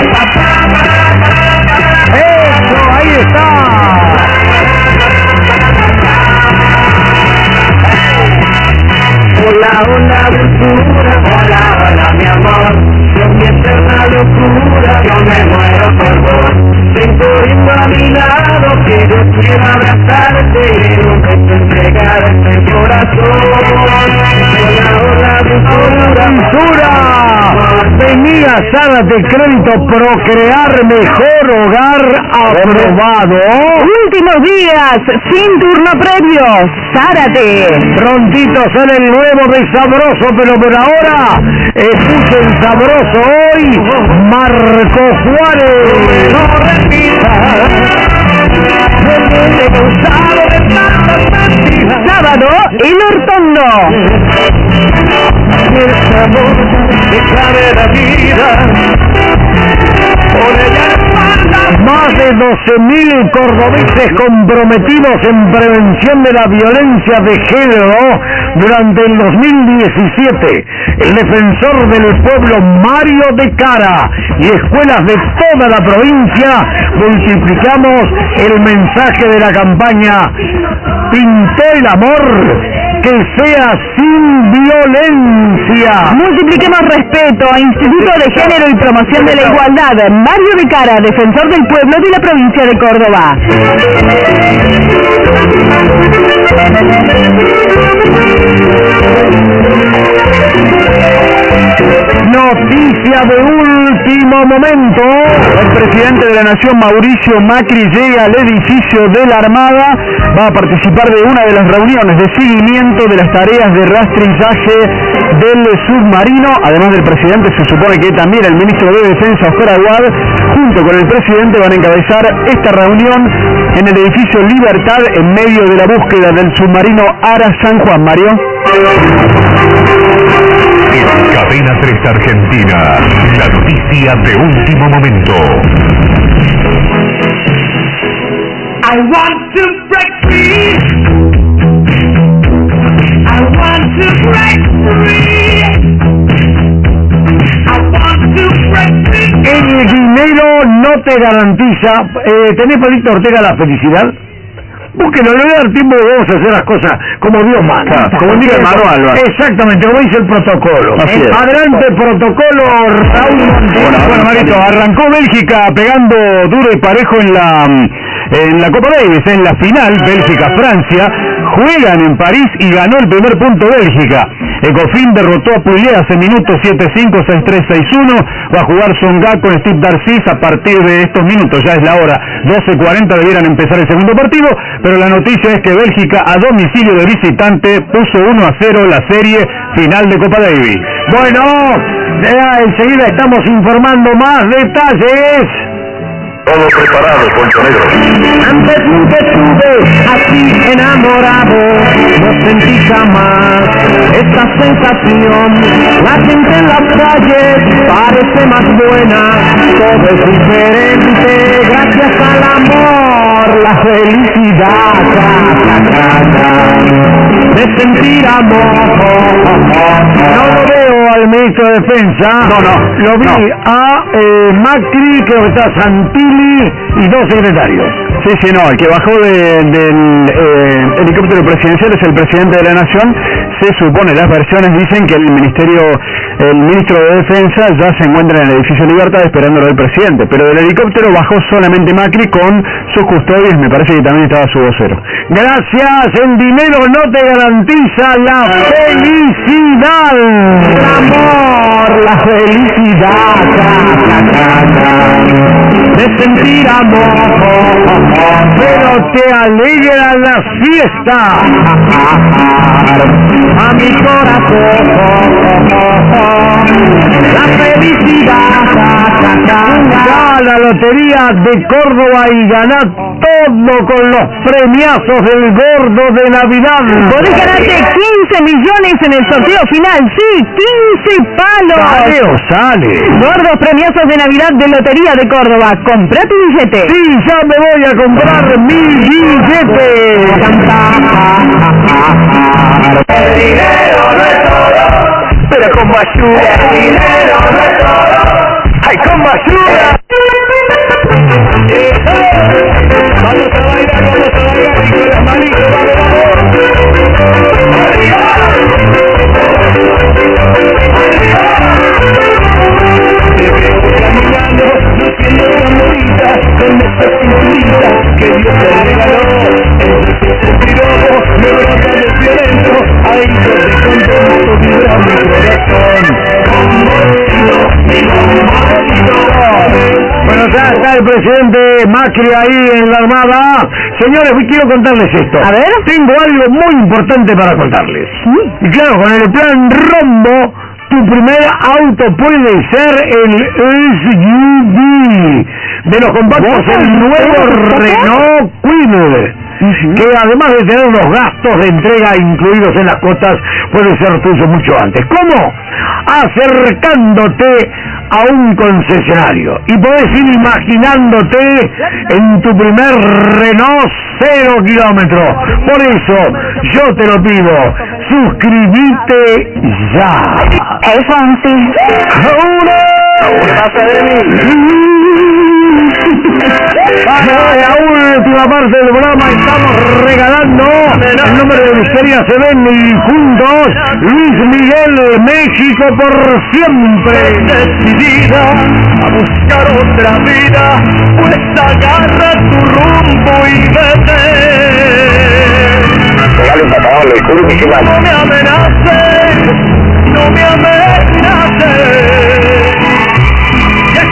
Eso, ahí está. Hola, hola, dulzura, hola, hola, mi amor. Con mi eterna locura yo me muero por vos. Ven corriendo a mi lado, que yo quiero abrazarte y en un beso entregarte el corazón. Hola, hola, dulzura, dulzura. Venía Zárate Crédito Procrear, mejor hogar aprobado. Últimos días, sin turno previo. Zárate. Prontito sale el nuevo de Sabroso, pero por ahora escuchen Sabroso hoy, Marco Juárez. No repitas, he gustado de tantas mentiras. Sábado, El Hortondo. El sabor que sabe la vida, por ella espalda. Más de doce mil cordobeses comprometidos en prevención de la violencia de género durante el dos mil diecisiete. El defensor del pueblo Mario de Cara y escuelas de toda la provincia multiplicamos el mensaje de la campaña Pintó el amor, que sea sin violencia. Multipliquemos respeto a Instituto de Género y Promoción de la Igualdad. Mario de Cara, defensor del pueblo de la provincia de Córdoba. Noticia de última último momento. El presidente de la Nación, Mauricio Macri, llega al edificio de la Armada. Va a participar de una de las reuniones de seguimiento de las tareas de rastrillaje del submarino. Además del presidente, se supone que también el ministro de Defensa, Oscar Aguad, junto con el presidente, van a encabezar esta reunión en el edificio Libertad en medio de la búsqueda del submarino Ara San Juan. Mario. En Cadena tres Argentina, la noticia de último momento. I want to break free. I want to break free. I want to break free. El dinero no te garantiza. Eh, ¿Tenés, Palito Ortega, la felicidad? Búsquenlo, le voy a dar tiempo, vamos a hacer las cosas como Dios manda. Claro, como dice el manual. Exactamente, como dice el protocolo. Así es. Adelante, protocolo, Raúl Montero. Bueno, bueno, Marito, arrancó Bélgica pegando duro y parejo en la en la Copa Davis, en la final, Bélgica-Francia. Juegan en París y ganó el primer punto Bélgica. Ecofin derrotó a Pouillet hace minutos siete cinco, seis tres, seis uno. Va a jugar Songa con Steve Darcis a partir de estos minutos. Ya es la hora doce cuarenta, debieran empezar el segundo partido. Pero la noticia es que Bélgica, a domicilio de visitante, puso uno a cero la serie final de Copa Davis. Bueno, ya enseguida estamos informando más detalles. Todo preparado, Poncho Negro. Antes nunca estuve así enamorado, no sentí jamás esta sensación. La gente en las calles parece más buena, todo es diferente gracias al amor, la felicidad, ca, ca, ca, de sentir amor. No lo veo al ministro de Defensa. No, no. Lo vi no. a eh, Macri, creo que está Santilli y dos secretarios. Sí, sí, no, el que bajó de, del eh, helicóptero presidencial es el presidente de la Nación. Se supone, las versiones dicen que el ministerio, el ministro de Defensa ya se encuentra en el edificio Libertad esperándolo del presidente, pero del helicóptero bajó solamente Macri con sus custodios, me parece que también estaba su vocero. Gracias, el dinero no te garantiza la felicidad. El amor, la felicidad, ca, ca, ca, de sentir amor, pero te alegra la fiesta. A mi corazón, la felicidad, ca, ca, ca, ya la lotería de Córdoba y ganá todo con los premiazos del gordo de Navidad. Podés ganarte quince millones en el sorteo final, sí, quince palos. Sale o sale. Gordos premiazos de Navidad de Lotería de Córdoba. Comprá tu billete. Sí, ya me voy a comprar mi billete. El dinero no es todo, pero con ayuda. el dinero no es todo. ¡Ay, con ayuda! Vamos a bailar, vamos a bailar, y con las manitos, vamos, vamos. ¡Arriba! Te veo caminando, luciendo tan bonita, con esa cinturita que Dios te regaló. Entonces el piropo me brota desde adentro, ahí donde contento vibra mi corazón. Bombocito, mi bombocito. Bueno, ya está el presidente Macri ahí en la Armada. Señores, hoy quiero contarles esto. A ver. Tengo algo muy importante para contarles. ¿Sí? Y claro, con el plan Rombo, tu primer auto puede ser el S U V. De los compactos, el nuevo Renault Kwid, que además de tener los gastos de entrega incluidos en las cuotas, puede ser tuyo mucho antes. ¿Cómo? Acercándote a un concesionario y podés ir imaginándote en tu primer Renault cero kilómetros. Por eso yo te lo pido, suscribite ya. Hey, Fonsi. ¡Uno! ¿Qué pasa de mí? Para la última parte del programa estamos regalando el número de Misteria se ven y juntos Luis Miguel, México por siempre. Decidida a buscar otra vida, pues agarra tu rumbo y vete. No me amenaces, no me amenaces.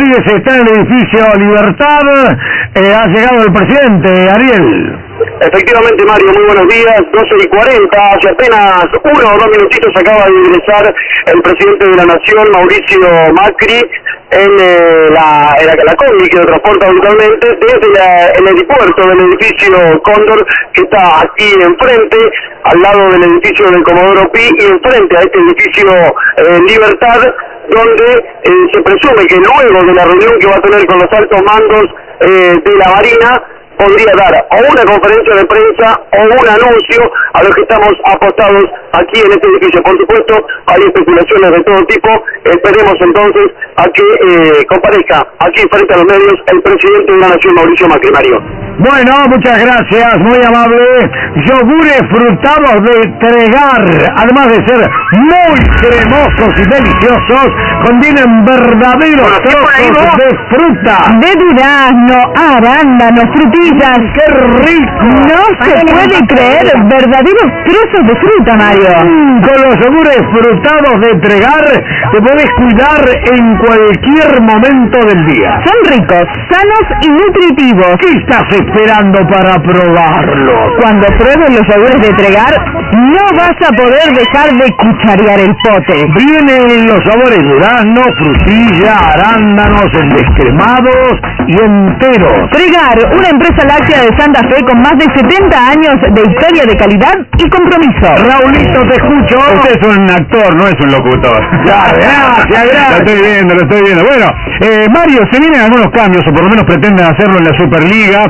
Rodríguez está en el edificio Libertad. Eh, ha llegado el presidente, Ariel. Efectivamente, Mario, muy buenos días, doce y cuarenta, hace apenas uno o dos minutitos acaba de ingresar el presidente de la Nación, Mauricio Macri, en eh, la, en la, la combi que lo transporta habitualmente, desde la, el aeropuerto del edificio Cóndor, que está aquí enfrente, al lado del edificio del Comodoro Pi, y enfrente a este edificio eh, Libertad, donde eh, se presume que luego de la reunión que va a tener con los altos mandos eh, de la Marina, podría dar o una conferencia de prensa o un anuncio a los que estamos apostados aquí en este edificio. Por supuesto, hay especulaciones de todo tipo. Esperemos entonces a que eh, comparezca aquí frente a los medios el presidente de la Nación, Mauricio Macri. Mario. Bueno, muchas gracias, muy amable. Yogures frutados de Tregar, además de ser muy cremosos y deliciosos, contienen verdaderos trozos de fruta. De durazno, arándano, frutillas. ¡Qué rico! No se puede creer, verdaderos trozos de fruta, Mario. Mm, con los yogures frutados de Tregar te podés cuidar en cualquier momento del día. Son ricos, sanos y nutritivos. ¿Qué estás esperando para probarlos? Cuando pruebes los yogures de Tregar, no vas a poder dejar de cucharear el pote. Vienen los sabores durazno, frutilla, arándanos, descremados y enteros. Tregar, una empresa láctea de Santa Fe con más de setenta años de historia de calidad y compromiso. Raulito, te escucho. Usted es un actor, no es un locutor. Ya, gracias, gracias. Lo estoy viendo, lo estoy viendo. Bueno, eh, Mario, se vienen algunos cambios, o por lo menos pretenden hacerlo en la Superliga.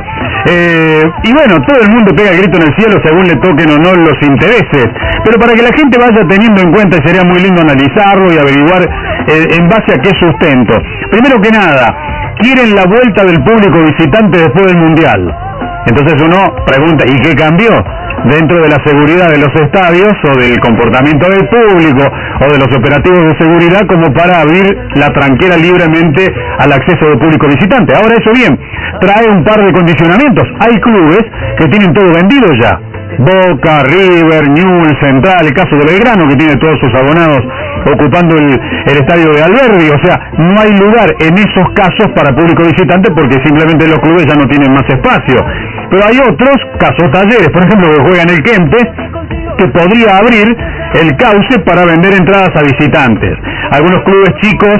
Eh, y bueno, todo el mundo pega el grito en el cielo según le toquen o no los intereses. Pero para que la gente vaya teniendo en cuenta, y sería muy lindo analizarlo y averiguar eh, en base a qué sustento. Primero que nada, quieren la vuelta del público visitante después del Mundial. Entonces uno pregunta, ¿y qué cambió? Dentro de la seguridad de los estadios o del comportamiento del público o de los operativos de seguridad, como para abrir la tranquera libremente al acceso del público visitante. Ahora, eso bien, trae un par de condicionamientos. Hay clubes que tienen todo vendido ya. Boca, River, Newell's, Central, el caso de Belgrano, que tiene todos sus abonados ocupando el, el estadio de Alberdi. O sea, no hay lugar en esos casos para público visitante porque simplemente los clubes ya no tienen más espacio. Pero hay otros casos, Talleres, por ejemplo, que juegan el Kempes, que podría abrir el cauce para vender entradas a visitantes. Algunos clubes chicos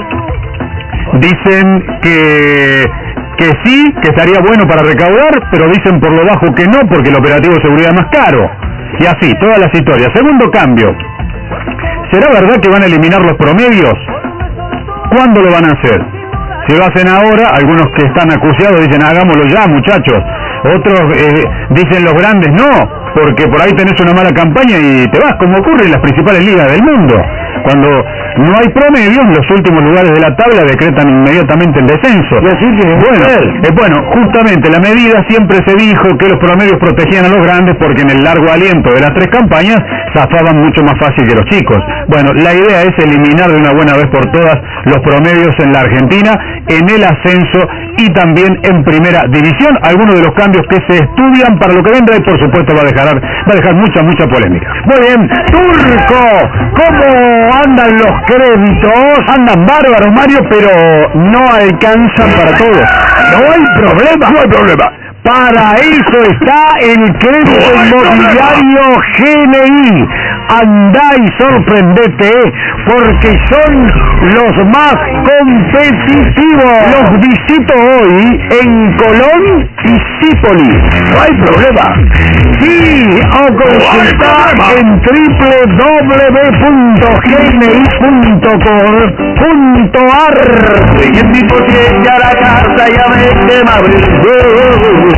dicen que que sí, que estaría bueno para recaudar, pero dicen por lo bajo que no, porque el operativo de seguridad es más caro. Y así, todas las historias. Segundo cambio. ¿Será verdad que van a eliminar los promedios? ¿Cuándo lo van a hacer? Si lo hacen ahora, algunos que están acuciados dicen, hagámoslo ya, muchachos. Otros eh, dicen, los grandes no, porque por ahí tenés una mala campaña y te vas, como ocurre en las principales ligas del mundo. Cuando no hay promedios, los últimos lugares de la tabla decretan inmediatamente el descenso. Y así que, bueno, eh, bueno, justamente la medida siempre se dijo que los promedios protegían a los grandes porque en el largo aliento de las tres campañas zafaban mucho más fácil que los chicos. Bueno, la idea es eliminar de una buena vez por todas los promedios en la Argentina, en el ascenso y también en primera división. Algunos de los cambios que se estudian para lo que vendrá y por supuesto va a dejar, va a dejar mucha, mucha polémica. Muy bien, Turco, ¿cómo andan los créditos? Andan bárbaros, Mario, pero no alcanzan para todo. No hay problema. No hay problema. Para eso está el crédito inmobiliario G N I. Andá y sorprendete, porque son los más competitivos. Los visito hoy en Colón y Zípoli. No hay problema. Sí, o consultar en doble u doble u doble u punto g n i punto com punto a r. Y el tipo llega a la casa y a ver que me abrió.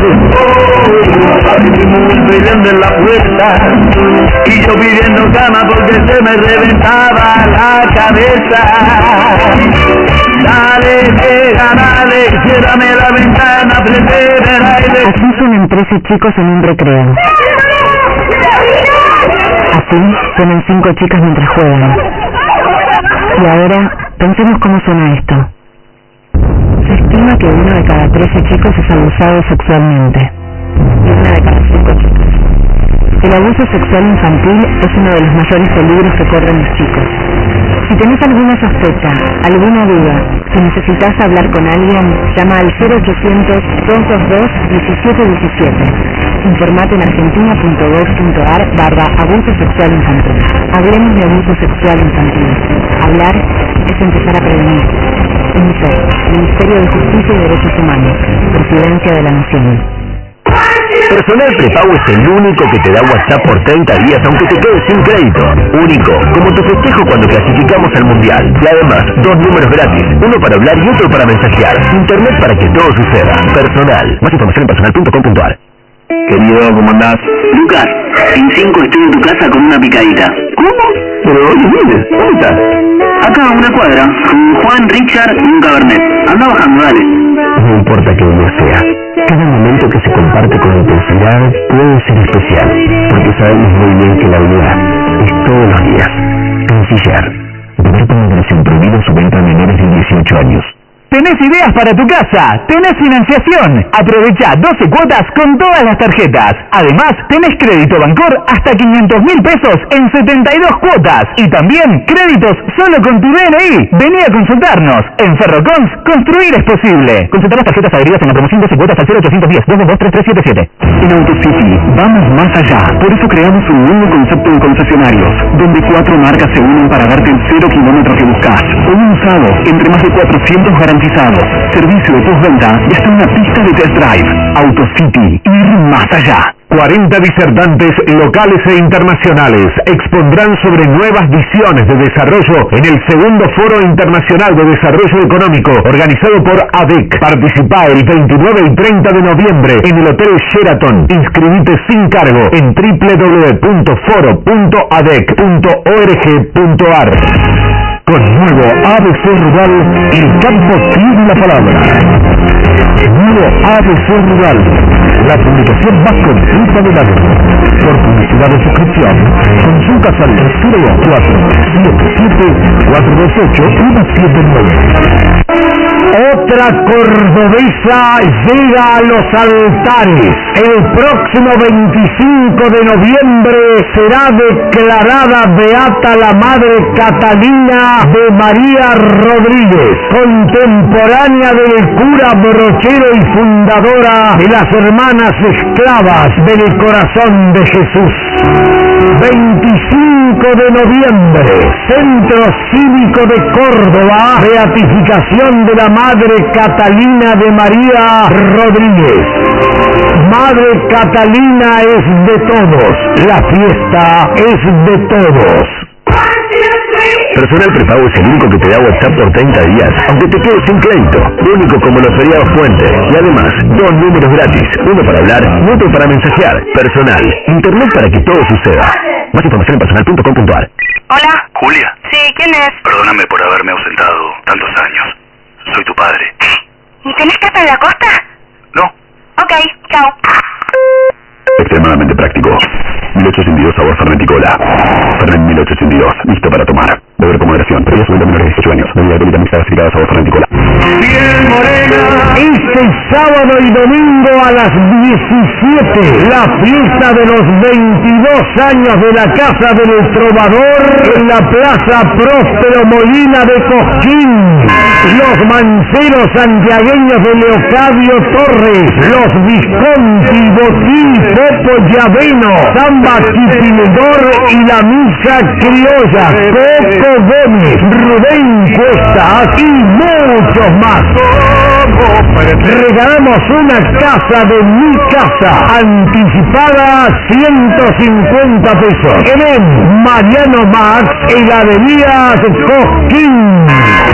Abrimos en la puerta y yo pidiendo cama porque se me reventaba la cabeza. Dale, llega, dale, ciérrame la ventana, prende el aire. Así suenan trece chicos en un recreo. Así suenan cinco chicas mientras juegan. Y ahora, pensemos cómo suena esto. Se estima que uno de cada trece chicos es abusado sexualmente. Y una de cada cinco chicas. El abuso sexual infantil es uno de los mayores peligros que corren los chicos. Si tenés alguna sospecha, alguna duda, Si necesitas hablar con alguien, llama al cero ochocientos, dos dos dos, diecisiete diecisiete. Informate en argentina punto gov punto ar barra abuso sexual infantil. Hablemos de abuso sexual infantil. Hablar es empezar a prevenir. UNICEF, Ministerio de Justicia y Derechos Humanos, Presidencia de la Nación. Personal Prepago es el único que te da WhatsApp por treinta días aunque te quedes sin crédito. Único, como tu festejo cuando clasificamos al Mundial. Y además, dos números gratis, uno para hablar y otro para mensajear. Internet para que todo suceda. Personal. Más información en personal punto com punto ar. Querido, ¿cómo andás? Lucas, en cinco estoy en tu casa con una picadita. ¿Cómo? Pero oye, mire, ¿dónde estás? Acá a una cuadra, con Juan, Richard y un Cabernet. Anda bajando, dale. No importa qué día sea, cada momento que se comparte con intensidad puede ser especial, porque sabemos muy bien que la vida es todos los días. Canciller, beber con moderación, prohibido su venta a menores de dieciocho años. ¿Tenés ideas para tu casa? ¿Tenés financiación? Aprovecha doce cuotas con todas las tarjetas. Además, tenés crédito Bancor hasta quinientos mil pesos en setenta y dos cuotas. Y también créditos solo con tu D N I. Vení a consultarnos. En Ferrocons, construir es posible. Consulta las tarjetas adheridas en la promoción doce cuotas al cero ochocientos diez, dos dos dos, tres tres siete siete. En AutoCity vamos más allá. Por eso creamos un nuevo concepto en concesionarios, donde cuatro marcas se unen para darte el cero kilómetro que buscas. Un usado entre más de cuatrocientos garantizados. Servicio de postventa y hasta una pista de test drive. AutoCity, ir más allá. cuarenta disertantes locales e internacionales expondrán sobre nuevas visiones de desarrollo en el segundo Foro Internacional de Desarrollo Económico organizado por A D E C. Participa el veintinueve y treinta de noviembre en el Hotel Sheraton. Inscribite sin cargo en doble u doble u doble u punto foro punto adec punto org punto ar. Con nuevo A B C Rural, el campo tiene la palabra. Nuevo A B C Rural, la publicación más completa del año. Por publicidad de suscripción, consultas al cero dos cuatro siete siete cuatro dos ocho uno siete nueve. Otra cordobesa llega a los altares. El próximo veinticinco de noviembre será declarada beata la Madre Catalina de María Rodríguez, contemporánea del cura brochero y fundadora de las Hermanas Esclavas del Corazón de Jesús. veinticinco de noviembre, Centro Cívico de Córdoba, beatificación de la Madre Catalina de María Rodríguez. Madre Catalina es de todos, la fiesta es de todos. Personal Prepago es el único que te da WhatsApp por treinta días, aunque te quedes sin crédito. Único como los feriados puentes. Y además, dos números gratis, uno para hablar y otro para mensajear. Personal, internet para que todo suceda. Más información en personal punto com punto ar. Hola. Julia. Sí, ¿quién es? Perdóname por haberme ausentado tantos años. Soy tu padre. ¿Y tenés casa en la costa? No. Ok, chao. Extremadamente práctico. mil ochocientos veintidós sabor Fernet y cola. Fernet mil ochocientos veintidós, listo para tomar. Beber con moderación, pero ya suben a menores de dieciocho años. Bebida alcohólica mixta gasificada sabor Fernet y cola. Este sábado y domingo a las diecisiete, la fiesta de los veintidós años de la Casa del Trovador en la Plaza Próspero Molina de Cosquín. Los manceros santiagueños de Leocadio Torres, los Visconti, Botín, Popo Llaveno, Samba Quipinedor y la Misa Criolla, Coco Gómez, Rubén Cuesta y muchos más. Regalamos una casa de mi casa, anticipada ciento cincuenta pesos. En Mariano Max, en la avenida Cosquín.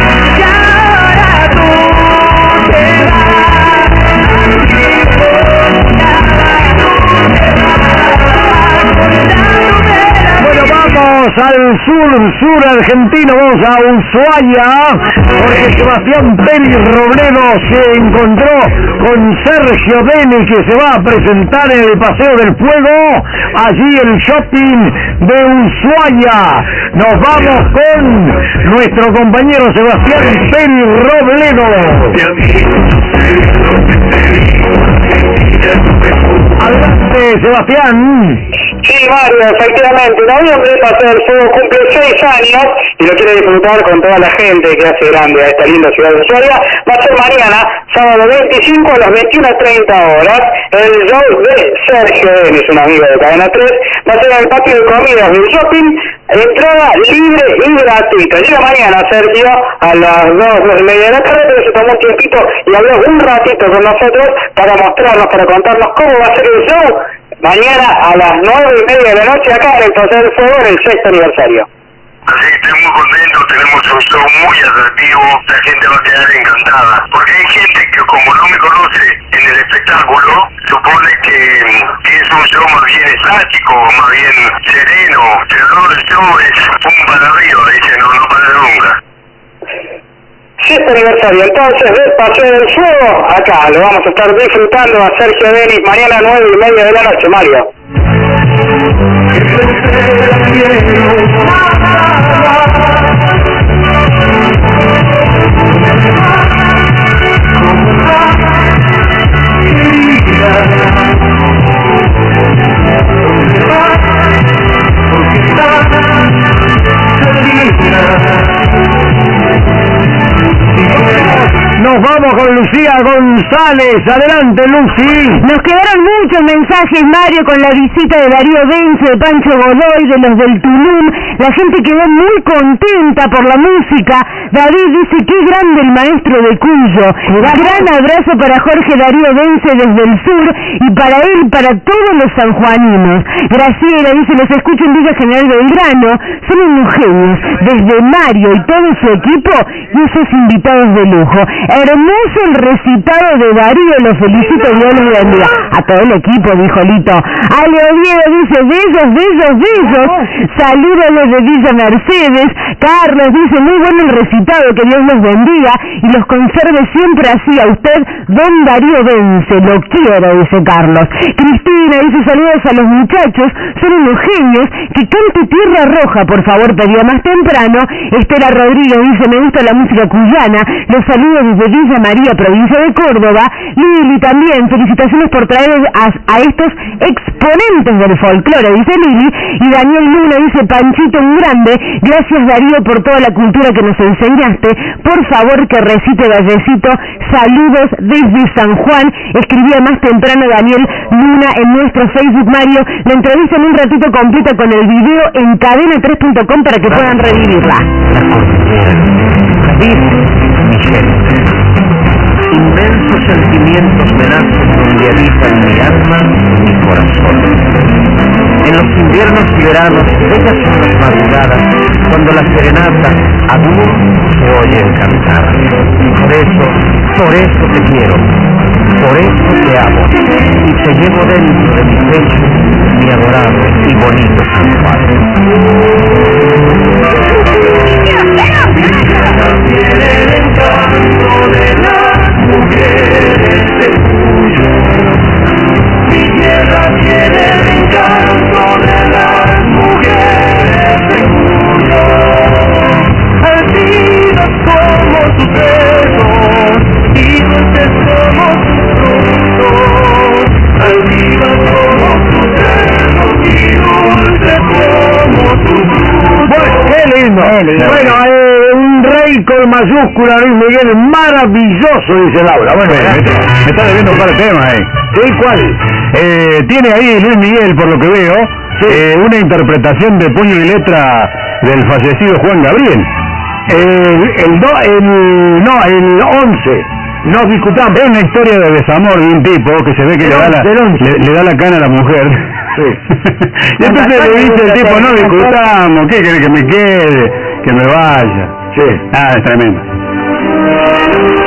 Bueno, vamos al sur, sur argentino, vamos a Ushuaia, porque Sebastián Pérez Robledo se encontró con Sergio Deni, que se va a presentar en el Paseo del Fuego, allí el shopping de Ushuaia. Nos vamos con nuestro compañero Sebastián Pérez Robledo. Adelante, Sebastián. Sí, Mario, efectivamente, noviembre Paseo del Fuego cumple seis años y lo quiere disfrutar con toda la gente que hace grande a esta linda ciudad de Ushuaia. Va a ser mañana, sábado veinticinco a las veintiuna treinta horas. El show de Sergio Denis, un amigo de Cadena tres, va a ser en el patio de comidas del shopping, entrada libre y gratuita. Llega mañana Sergio a las dos y media de la tarde, pero se tomó un tiempito y habló un ratito con nosotros para mostrarnos, para contarnos cómo va a ser el show. Mañana a las nueve y media de la noche acá en el Paseo del Fuego en el sexto aniversario. Así que estoy muy contento, tenemos un show muy atractivo, la gente va a quedar encantada, porque hay gente que como no me conoce en el espectáculo, supone que, que es un show más bien estático, más bien sereno, pero no, el show es un para arriba, dice, no, no para nunca. Sexto aniversario, entonces, del Paseo del Fuego, acá lo vamos a estar disfrutando a Sergio Denis mañana a nueve y media de la noche, Mario. Nos vamos con Lucía González. Adelante, Lucy. Nos quedaron muchos mensajes, Mario, con la visita de Darío Benzo, de Pancho Godoy, de los del Tulum. La gente quedó muy contenta por la música. David dice, qué grande el maestro de Cuyo. Gran abrazo para Jorge Darío Benzo desde el sur y para él, para todos los sanjuaninos. Graciela dice, los escucho en Villa General Belgrano. Son unos genios. Desde Mario y todo su equipo y esos invitados de lujo. Hermoso el recitado de Darío, lo felicito, Dios los bendiga. A todo el equipo, dijo Lito. Ale Oviedo dice, bellos, bellos, bellos. Saludos desde Villa Mercedes. Carlos dice, muy bueno el recitado, que Dios los bendiga y los conserve siempre así a usted, don Darío Vence, lo quiero, dice Carlos. Cristina dice, saludos a los muchachos, son unos genios, que cante Tierra Roja, por favor, pedía más temprano. Estela Rodríguez dice, me gusta la música cuyana, los saludos desde Villa María, provincia de Córdoba. Lili también, felicitaciones por traer a, a estos exponentes del folclore, dice Lili. Y Daniel Luna dice, Panchito, un grande, gracias Darío por toda la cultura que nos enseñaste, por favor que recite Vallecito, saludos desde San Juan. Escribía más temprano Daniel Luna en nuestro Facebook. Mario, la entrevista en un ratito completa con el video en cadena tres punto com para que puedan revivirla. Inmensos sentimientos me nacen donde habitan mi alma y mi corazón. En los inviernos y veranos, bellas son las madrugadas, cuando la serenata a dúo se oye cantar. Por eso, por eso te quiero, por eso te amo, y te llevo dentro de mi pecho, mi adorado y bonito San Juan. Tiene el encanto de las mujeres de Cuyo. Mi tierra tiene el encanto de las mujeres de Cuyo. Altivas como sus besos y dulces como sus frutos. Altivas como sus besos y dulces como sus frutos. Bueno, qué lindo. Bueno, eh, un rey con mayúscula, Luis Miguel, maravilloso, dice Laura. Bueno, me, me, me está debiendo un par de temas ahí. ¿Sí? ¿Cuál? Eh, tiene ahí Luis Miguel, por lo que veo, sí. eh, una interpretación de puño y letra del fallecido Juan Gabriel. El, el, do, el, no, el once. No discutamos. Es una historia de desamor de un tipo que se ve que le da, la, le, le da la cana a la mujer. Sí. Y entonces le dice el tipo, no discutamos, ¿qué querés que me quede? Que me vaya. Sí. Ah, es tremendo.